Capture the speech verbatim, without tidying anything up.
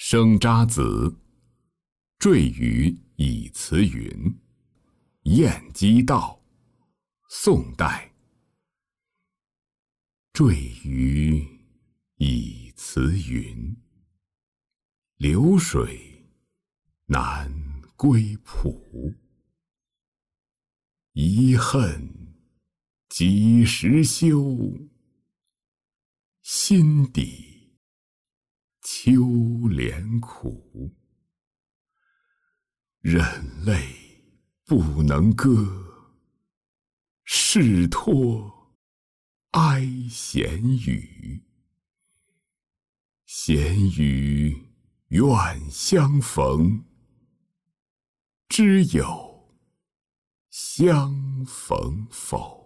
生查子，坠于以慈云。晏几道，宋代。坠于以慈云，流水难归浦。遗恨几时休？心底秋怜苦。忍泪不能歌，试托哀弦语。弦语愿相逢，知有相逢否？